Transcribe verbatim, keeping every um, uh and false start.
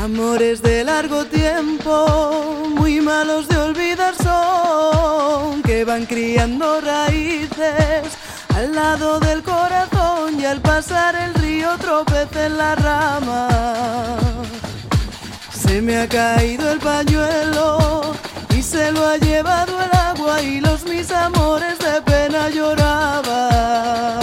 Amores de largo tiempo, muy malos de olvidar son, que van criando raíces al lado del corazón, y al pasar el río tropecé en la rama. Se me ha caído el pañuelo y se lo ha llevado el agua, y los mis amores de pena lloraban.